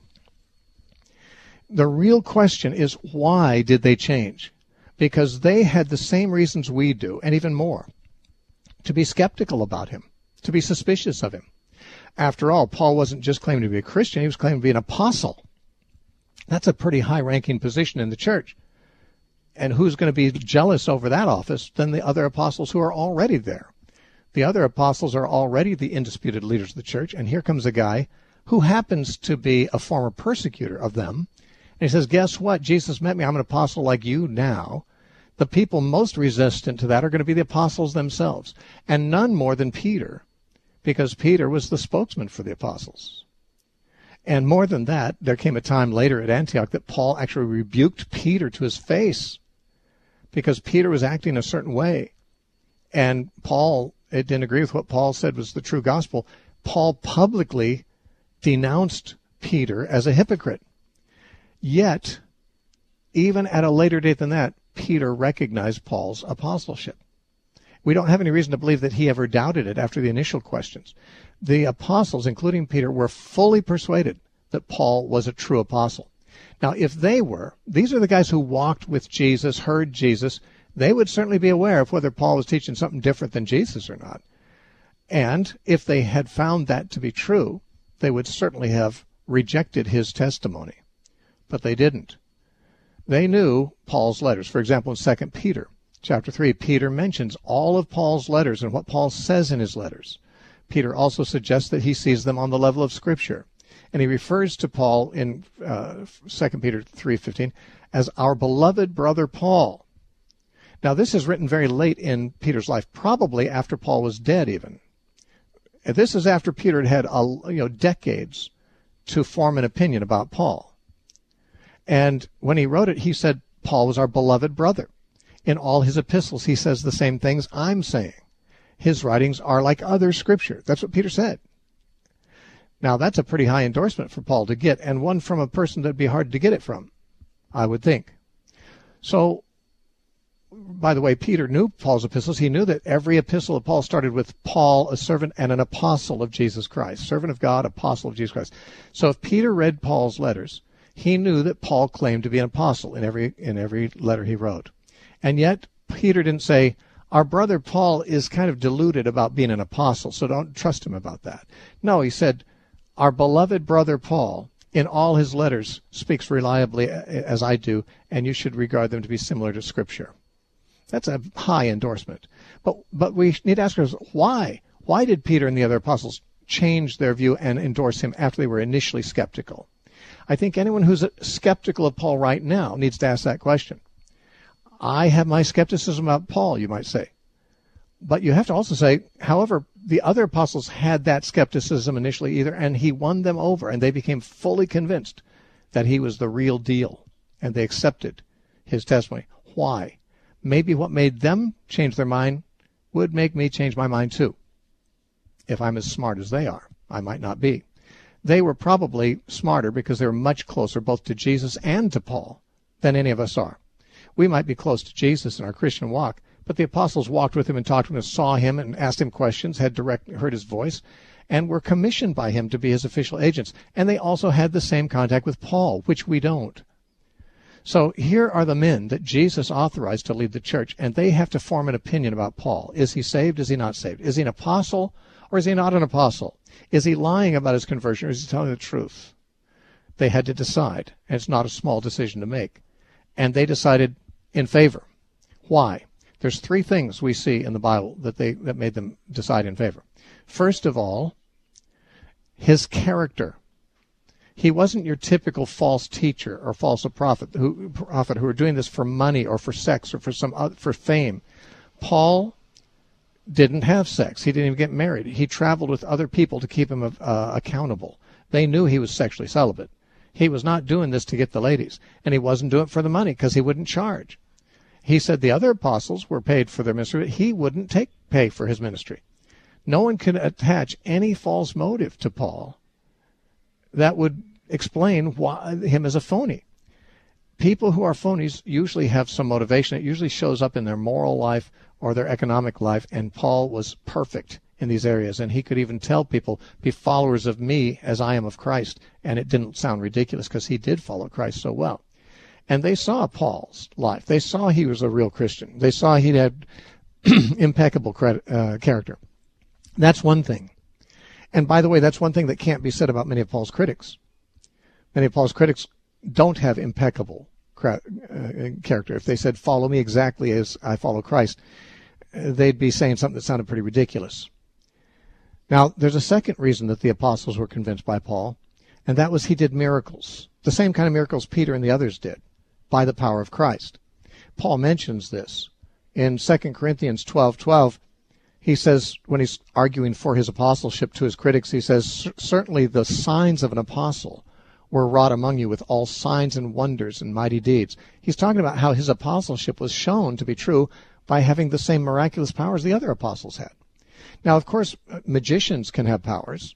The real question is, why did they change? Because they had the same reasons we do, and even more, to be skeptical about him, to be suspicious of him. After all, Paul wasn't just claiming to be a Christian, he was claiming to be an apostle. That's a pretty high-ranking position in the church. And who's going to be jealous over that office than the other apostles who are already there? The other apostles are already the indisputed leaders of the church, and here comes a guy who happens to be a former persecutor of them. And he says, guess what? Jesus met me. I'm an apostle like you now. The people most resistant to that are going to be the apostles themselves, and none more than Peter, because Peter was the spokesman for the apostles. And more than that, there came a time later at Antioch that Paul actually rebuked Peter to his face because Peter was acting a certain way. And Paul, it didn't agree with what Paul said was the true gospel. Paul publicly denounced Peter as a hypocrite. Yet, even at a later date than that, Peter recognized Paul's apostleship. We don't have any reason to believe that he ever doubted it after the initial questions. The apostles, including Peter, were fully persuaded that Paul was a true apostle. Now, if they were, these are the guys who walked with Jesus, heard Jesus, they would certainly be aware of whether Paul was teaching something different than Jesus or not. And if they had found that to be true, they would certainly have rejected his testimony. But they didn't. They knew Paul's letters. For example, in Second Peter chapter three, Peter mentions all of Paul's letters and what Paul says in his letters. Peter also suggests that he sees them on the level of Scripture. And he refers to Paul in uh, Second Peter three fifteen as our beloved brother Paul. Now, this is written very late in Peter's life, probably after Paul was dead even. This is after Peter had had a, you know, decades to form an opinion about Paul. And when he wrote it, he said Paul was our beloved brother. In all his epistles, he says the same things I'm saying. His writings are like other Scripture. That's what Peter said. Now, that's a pretty high endorsement for Paul to get, and one from a person that would be hard to get it from, I would think. So, by the way, Peter knew Paul's epistles. He knew that every epistle of Paul started with Paul, a servant and an apostle of Jesus Christ. Servant of God, apostle of Jesus Christ. So if Peter read Paul's letters, he knew that Paul claimed to be an apostle in every in every letter he wrote. And yet, Peter didn't say, our brother Paul is kind of deluded about being an apostle, so don't trust him about that. No, he said, our beloved brother Paul, in all his letters, speaks reliably as I do, and you should regard them to be similar to Scripture. That's a high endorsement. But but we need to ask ourselves, why? Why did Peter and the other apostles change their view and endorse him after they were initially skeptical? I think anyone who's skeptical of Paul right now needs to ask that question. I have my skepticism about Paul, you might say. But you have to also say, however, the other apostles had that skepticism initially either, and he won them over, and they became fully convinced that he was the real deal, and they accepted his testimony. Why? Maybe what made them change their mind would make me change my mind too. If I'm as smart as they are, I might not be. They were probably smarter because they were much closer both to Jesus and to Paul than any of us are. We might be close to Jesus in our Christian walk, but the apostles walked with him and talked with him, saw him and asked him questions, had direct heard his voice, and were commissioned by him to be his official agents. And they also had the same contact with Paul, which we don't. So here are the men that Jesus authorized to lead the church, and they have to form an opinion about Paul. Is he saved? Is he not saved? Is he an apostle or is he not an apostle? Is he lying about his conversion or is he telling the truth? They had to decide, and it's not a small decision to make. And they decided in favor. Why? There's three things we see in the Bible that they that made them decide in favor. First of all, his character. He wasn't your typical false teacher or false prophet who prophet who were doing this for money or for sex or for some other, for fame. Paul didn't have sex. He didn't even get married. He traveled with other people to keep him uh, accountable. They knew he was sexually celibate. He was not doing this to get the ladies, and he wasn't doing it for the money because he wouldn't charge. He said the other apostles were paid for their ministry, but he wouldn't take pay for his ministry. No one can attach any false motive to Paul that would explain why, him as a phony. People who are phonies usually have some motivation. It usually shows up in their moral life or their economic life, and Paul was perfect in these areas, and he could even tell people, be followers of me as I am of Christ, and it didn't sound ridiculous because he did follow Christ so well. And they saw Paul's life. They saw he was a real Christian. They saw he had impeccable credit, uh, character. That's one thing. And by the way, that's one thing that can't be said about many of Paul's critics. Many of Paul's critics don't have impeccable uh, character. If they said, follow me exactly as I follow Christ, they'd be saying something that sounded pretty ridiculous. Now, there's a second reason that the apostles were convinced by Paul, and that was he did miracles, the same kind of miracles Peter and the others did, by the power of Christ. Paul mentions this in Second Corinthians twelve twelve. He says, when he's arguing for his apostleship to his critics, he says, certainly the signs of an apostle were wrought among you with all signs and wonders and mighty deeds. He's talking about how his apostleship was shown to be true by having the same miraculous powers the other apostles had. Now, of course, magicians can have powers,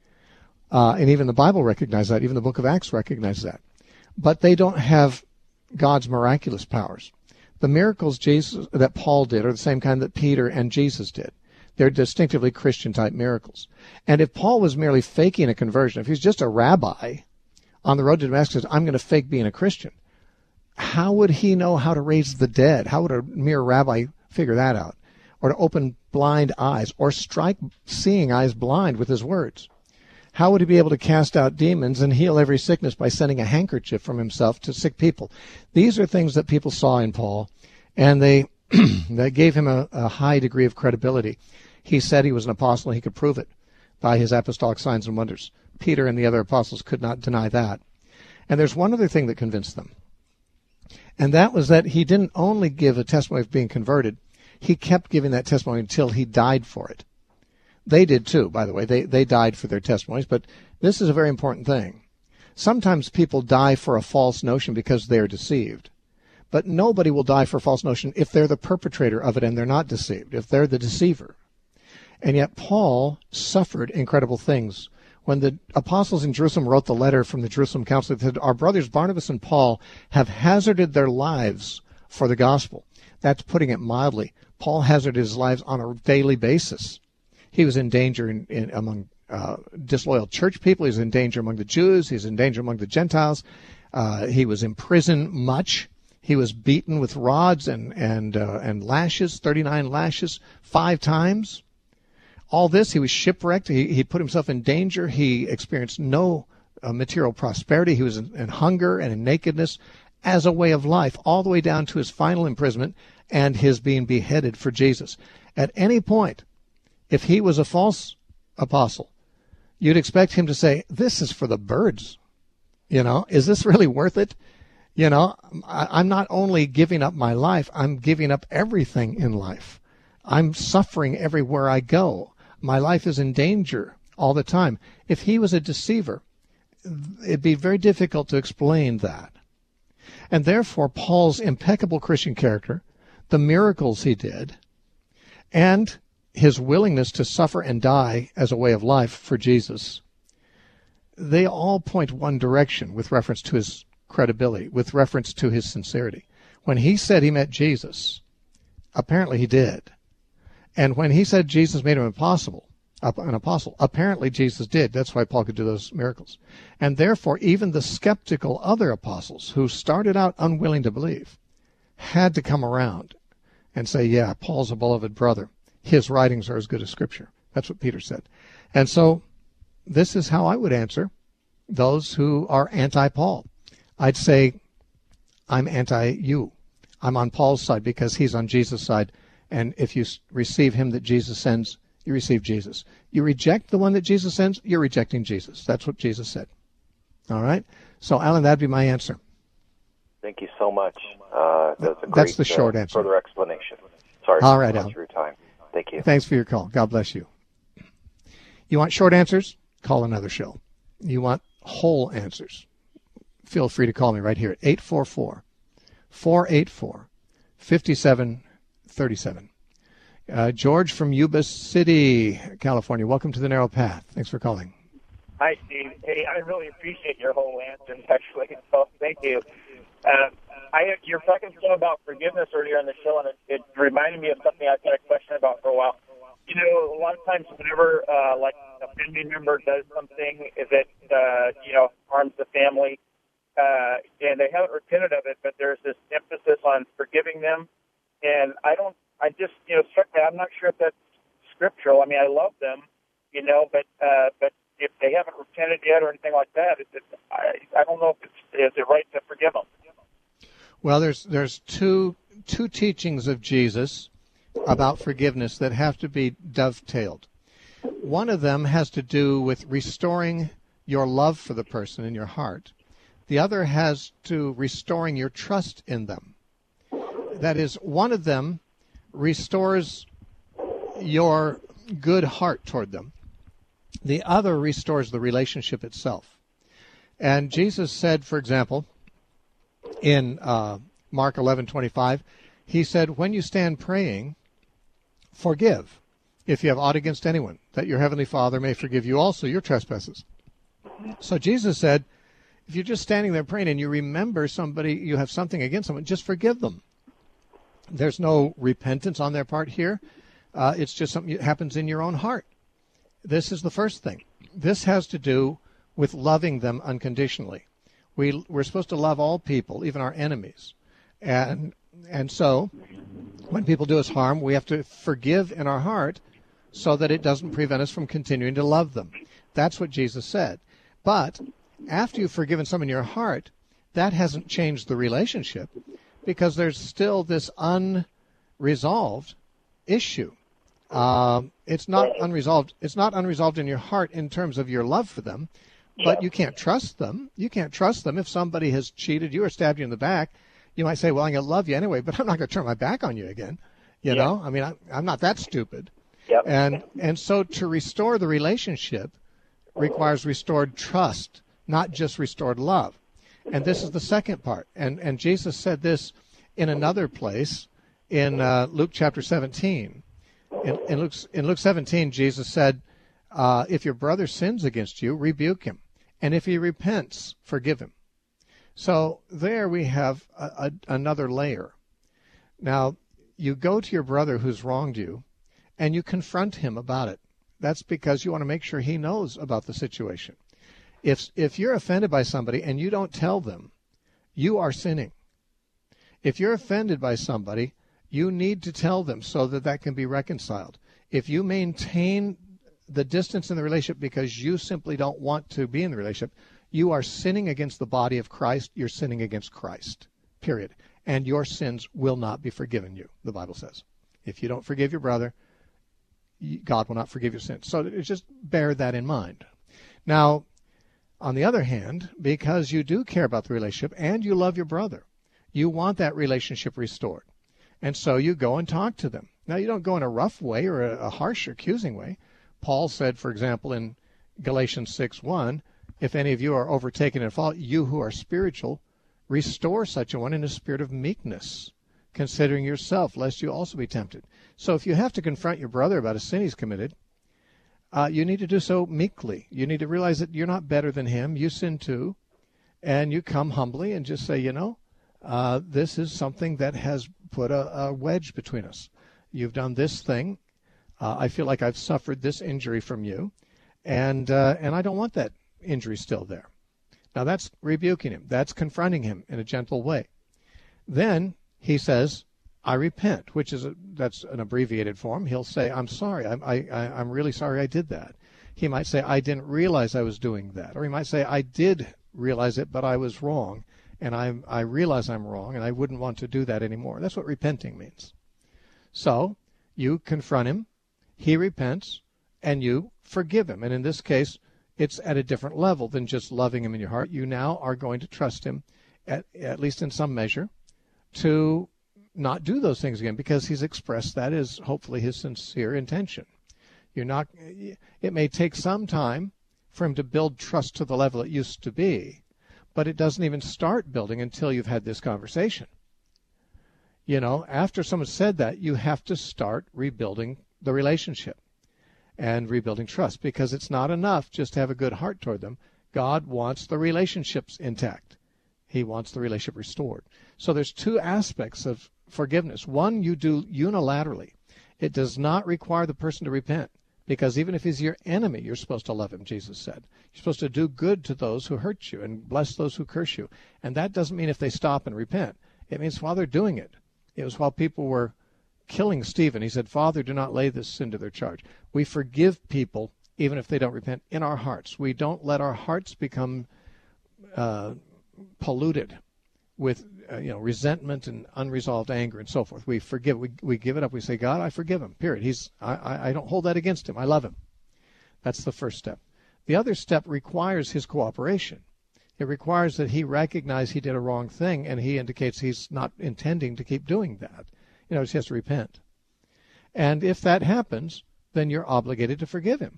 uh, and even the Bible recognizes that. Even the book of Acts recognizes that. But they don't have God's miraculous powers. The miracles Jesus, that Paul did are the same kind that Peter and Jesus did. They're distinctively Christian-type miracles. And if Paul was merely faking a conversion, if he's just a rabbi on the road to Damascus, I'm going to fake being a Christian, how would he know how to raise the dead? How would a mere rabbi figure that out? Or to open blind eyes, or strike seeing eyes blind with his words? How would he be able to cast out demons and heal every sickness by sending a handkerchief from himself to sick people? These are things that people saw in Paul, and they that gave him a, a high degree of credibility. He said he was an apostle, and he could prove it by his apostolic signs and wonders. Peter and the other apostles could not deny that. And there's one other thing that convinced them, and that was that he didn't only give a testimony of being converted, he kept giving that testimony until he died for it. They did too, by the way. They they died for their testimonies, but this is a very important thing. Sometimes people die for a false notion because they are deceived. But nobody will die for a false notion if they're the perpetrator of it and they're not deceived, if they're the deceiver. And yet Paul suffered incredible things. When the apostles in Jerusalem wrote the letter from the Jerusalem council, they said, our brothers Barnabas and Paul have hazarded their lives for the gospel. That's putting it mildly. Paul hazarded his lives on a daily basis. He was in danger in, in, among uh, disloyal church people. He was in danger among the Jews. He was in danger among the Gentiles. Uh, he was in prison much. He was beaten with rods and and uh, and lashes, thirty-nine lashes, five times. All this, he was shipwrecked. He, he put himself in danger. He experienced no uh, material prosperity. He was in, in hunger and in nakedness as a way of life, all the way down to his final imprisonment and his being beheaded for Jesus. At any point, if he was a false apostle, you'd expect him to say, this is for the birds. You know, is this really worth it? You know, I'm not only giving up my life, I'm giving up everything in life. I'm suffering everywhere I go. My life is in danger all the time. If he was a deceiver, it'd be very difficult to explain that. And therefore, Paul's impeccable Christian character, the miracles he did, and his willingness to suffer and die as a way of life for Jesus, they all point one direction with reference to his credibility, with reference to his sincerity. When he said he met Jesus, apparently he did. And when he said Jesus made him impossible, an apostle, apparently Jesus did. That's why Paul could do those miracles. And therefore, even the skeptical other apostles who started out unwilling to believe had to come around and say, yeah, Paul's a beloved brother. His writings are as good as Scripture. That's what Peter said. And so this is how I would answer those who are anti-Paul. I'd say, I'm anti-you. I'm on Paul's side because he's on Jesus' side. And if you receive him that Jesus sends, you receive Jesus. You reject the one that Jesus sends, you're rejecting Jesus. That's what Jesus said. All right? So, Alan, that'd be my answer. Thank you so much. Uh, that's a great, that's the short uh, answer. Further explanation. Sorry All for right, much of your time. Thank you. Thanks for your call. God bless you. You want short answers? Call another show. You want whole answers? Feel free to call me right here at eight four four, four eight four, five seven three seven. Uh, George from Yuba City, California. Welcome to the Narrow Path. Thanks for calling. Hi, Steve. Hey, I really appreciate your whole answer, actually. So thank you. Uh, I you were talking about forgiveness earlier in the show, and it, it reminded me of something I've had a question about for a while. You know, a lot of times whenever, uh, like, a family member does something that, uh, you know, harms the family, uh, and they haven't repented of it, but there's this emphasis on forgiving them. And I don't, I just, you know, struck me, I'm not sure if that's scriptural. I mean, I love them, you know, but uh, but if they haven't repented yet or anything like that, it, it, I, I don't know if it's, is it right to forgive them. Well, there's there's two two teachings of Jesus about forgiveness that have to be dovetailed. One of them has to do with restoring your love for the person in your heart. The other has to restoring your trust in them. That is, one of them restores your good heart toward them. The other restores the relationship itself. And Jesus said, for example, in uh, Mark eleven twenty-five, he said, when you stand praying, forgive if you have aught against anyone, that your heavenly Father may forgive you also your trespasses. So Jesus said, if you're just standing there praying and you remember somebody, you have something against someone, just forgive them. There's no repentance on their part here. Uh, it's just something that happens in your own heart. This is the first thing. This has to do with loving them unconditionally. We, we're supposed to love all people, even our enemies. And and so when people do us harm, we have to forgive in our heart so that it doesn't prevent us from continuing to love them. That's what Jesus said. But after you've forgiven someone in your heart, that hasn't changed the relationship because there's still this unresolved issue. Uh, it's not unresolved. It's not unresolved in your heart in terms of your love for them, but you can't trust them. You can't trust them. If somebody has cheated you or stabbed you in the back, you might say, well, I'm going to love you anyway, but I'm not going to turn my back on you again. You Yeah. know, I mean, I, I'm not that stupid. Yep. And and so to restore the relationship requires restored trust, not just restored love. And this is the second part. And and Jesus said this in another place in uh, Luke chapter seventeen. In, in, Luke, in Luke seventeen, Jesus said, uh, if your brother sins against you, rebuke him. And if he repents, forgive him. So there we have a, a, another layer. Now, you go to your brother who's wronged you, and you confront him about it. That's because you want to make sure he knows about the situation. If if you're offended by somebody and you don't tell them, you are sinning. If you're offended by somebody, you need to tell them so that that can be reconciled. If you maintain the distance in the relationship because you simply don't want to be in the relationship, you are sinning against the body of Christ. You're sinning against Christ, period. And your sins will not be forgiven you, the Bible says. If you don't forgive your brother, God will not forgive your sins. So just bear that in mind. Now, on the other hand, because you do care about the relationship and you love your brother, you want that relationship restored. And so you go and talk to them. Now, you don't go in a rough way or a, a harsh, accusing way. Paul said, for example, in Galatians six one, if any of you are overtaken in fault, you who are spiritual, restore such a one in a spirit of meekness, considering yourself, lest you also be tempted. So if you have to confront your brother about a sin he's committed, uh, you need to do so meekly. You need to realize that you're not better than him. You sin too. And you come humbly and just say, you know, uh, this is something that has put a, a wedge between us. You've done this thing. Uh, I feel like I've suffered this injury from you, and uh, and I don't want that injury still there. Now that's rebuking him. That's confronting him in a gentle way. Then he says, I repent, which is a, that's an abbreviated form. He'll say, I'm sorry. I'm, I, I, I'm really sorry I did that. He might say, I didn't realize I was doing that. Or he might say, I did realize it, but I was wrong. And I, I realize I'm wrong, and I wouldn't want to do that anymore. That's what repenting means. So you confront him, he repents, and you forgive him. And in this case, it's at a different level than just loving him in your heart. You now are going to trust him, at, at least in some measure, to not do those things again, because he's expressed that as hopefully his sincere intention. You're not. It may take some time for him to build trust to the level it used to be, but it doesn't even start building until you've had this conversation. You know, after someone said that, you have to start rebuilding the relationship and rebuilding trust, because it's not enough just to have a good heart toward them. God wants the relationships intact. He wants the relationship restored. So there's two aspects of forgiveness. One, you do unilaterally. It does not require the person to repent, because even if he's your enemy, you're supposed to love him, Jesus said. You're supposed to do good to those who hurt you and bless those who curse you. And that doesn't mean if they stop and repent. It means while they're doing it. It was while people were killing Stephen. He said, Father, do not lay this sin to their charge. We forgive people even if they don't repent in our hearts. We don't let our hearts become uh, polluted with uh, you know resentment and unresolved anger and so forth. We forgive. We we give it up. We say, God, I forgive him. Period. He's I, I, I don't hold that against him. I love him. That's the first step. The other step requires his cooperation. It requires that he recognize he did a wrong thing, and he indicates he's not intending to keep doing that. You know, he has to repent. And if that happens, then you're obligated to forgive him.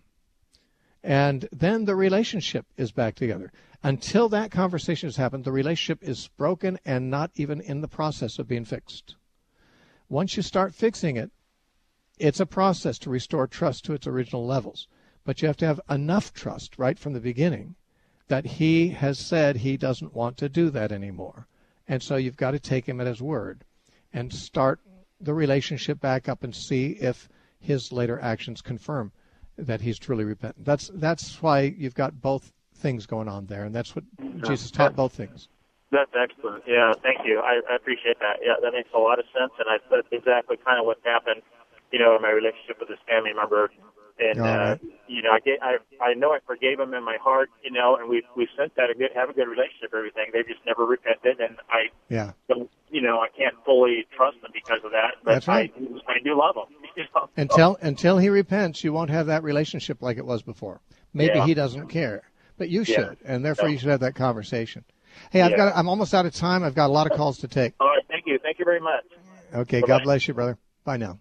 And then the relationship is back together. Until that conversation has happened, the relationship is broken and not even in the process of being fixed. Once you start fixing it, it's a process to restore trust to its original levels. But you have to have enough trust right from the beginning that he has said he doesn't want to do that anymore. And so you've got to take him at his word and start the relationship back up and see if his later actions confirm that he's truly repentant. That's that's why you've got both things going on there, and that's what Jesus taught, both things. That's excellent. Yeah, thank you. I, I appreciate that. Yeah, that makes a lot of sense, and I, that's exactly kind of what happened, you know, in my relationship with this family member. And, uh, right. you know, I, get, I I know I forgave him in my heart, you know, and we've, we've since had a good, have a good relationship and everything. They've just never repented, and I yeah. don't, you know, I can't fully trust them because of that. But That's right. I, I do love them. You know? Until, until he repents, you won't have that relationship like it was before. Maybe yeah. he doesn't care, but you should, yeah. and therefore yeah. you should have that conversation. Hey, I've yeah. got. I'm almost out of time. I've got a lot of calls to take. All right, thank you. Thank you very much. Okay, Bye-bye. God bless you, brother. Bye now.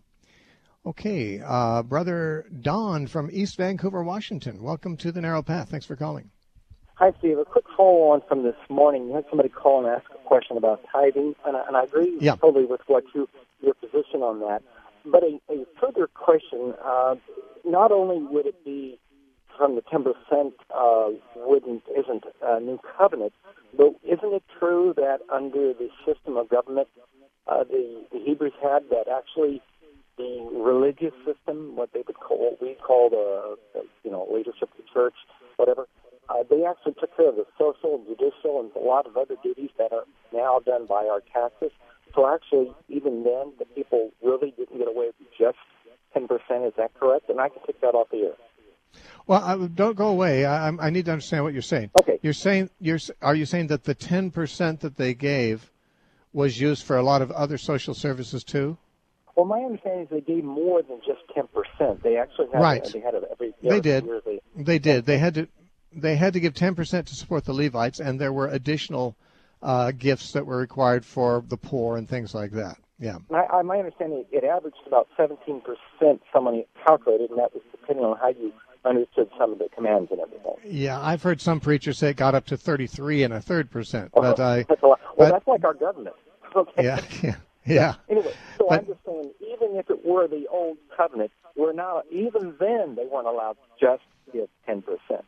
Okay, uh, Brother Don from East Vancouver, Washington. Welcome to the Narrow Path. Thanks for calling. Hi, Steve. A quick follow-on from this morning. You had somebody call and ask a question about tithing, and I, and I agree yeah. totally with what you your position on that. But a, a further question, uh, not only would it be from the ten percent uh, wouldn't, isn't a new covenant, but isn't it true that under the system of government uh, the, the Hebrews had that actually the religious system, what they would call, what we call the, the you know, leadership of the church, whatever, uh, they actually took care of the social and judicial and a lot of other duties that are now done by our taxes. So actually, even then, the people really didn't get away with just ten percent. Is that correct? And I can take that off the air. Well, I, don't go away. I, I need to understand what you're saying. Okay. You're saying you're are you saying that the ten percent that they gave was used for a lot of other social services too? Well, my understanding is they gave more than just ten percent. They actually had right. A, they had a, every they did. Year they, they did. They had to they had to give ten percent to support the Levites, and there were additional uh, gifts that were required for the poor and things like that. Yeah. I, I, my understanding, it averaged about seventeen percent. Somebody calculated, and that was depending on how you understood some of the commands and everything. Yeah, I've heard some preachers say it got up to thirty-three and a third percent, oh, but I. That's a lot. Well, but, that's like our government. Okay. Yeah. Yeah. Yeah. Anyway, so but, I'm just saying, even if it were the old covenant, we're now, even then, they weren't allowed just to give ten percent.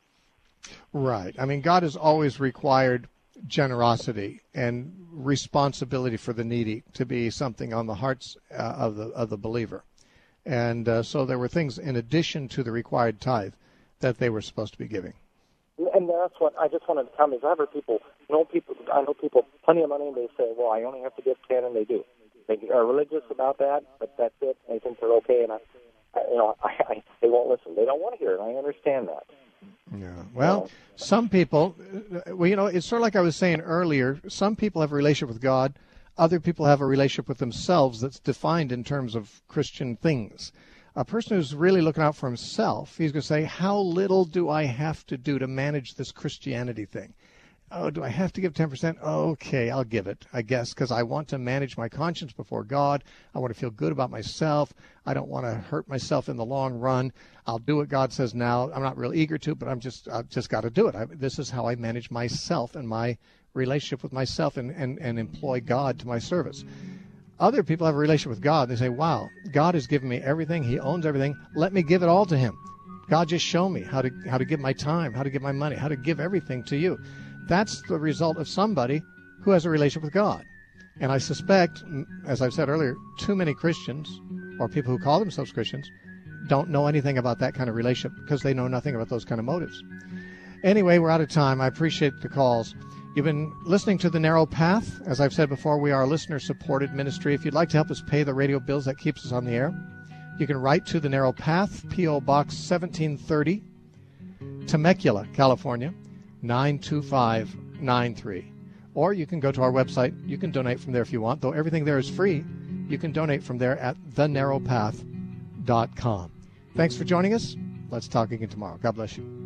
Right. I mean, God has always required generosity and responsibility for the needy to be something on the hearts uh, of the of the believer. And uh, so there were things in addition to the required tithe that they were supposed to be giving. And that's what I just wanted to tell me. Is I've heard people, you know, people, I know people, plenty of money, and they say, well, I only have to give ten, and they do. They are religious about that, but that's it. They think they're okay, and I, I you know, I, I, they won't listen. They don't want to hear it. I understand that. Yeah. Well, you know? Some people, well, you know, it's sort of like I was saying earlier. Some people have a relationship with God. Other people have a relationship with themselves that's defined in terms of Christian things. A person who's really looking out for himself, he's going to say, how little do I have to do to manage this Christianity thing? Oh, do I have to give ten percent? Okay, I'll give it, I guess, because I want to manage my conscience before God. I want to feel good about myself. I don't want to hurt myself in the long run. I'll do what God says now. I'm not real eager to, but I'm just, I've just got to do it. I, this is how I manage myself and my relationship with myself and, and, and employ God to my service. Other people have a relationship with God. They say, wow, God has given me everything. He owns everything. Let me give it all to him. God, just show me how to how to give my time, how to give my money, how to give everything to you. That's the result of somebody who has a relationship with God. And I suspect, as I've said earlier, too many Christians, or people who call themselves Christians, don't know anything about that kind of relationship because they know nothing about those kind of motives. Anyway, we're out of time. I appreciate the calls. You've been listening to The Narrow Path. As I've said before, we are a listener-supported ministry. If you'd like to help us pay the radio bills, that keeps us on the air. You can write to The Narrow Path, P O. Box seventeen thirty, Temecula, California, nine two five nine three. Or you can go to our website. You can donate from there if you want, though everything there is free. You can donate from there at the narrow path dot com. Thanks for joining us. Let's talk again tomorrow. God bless you.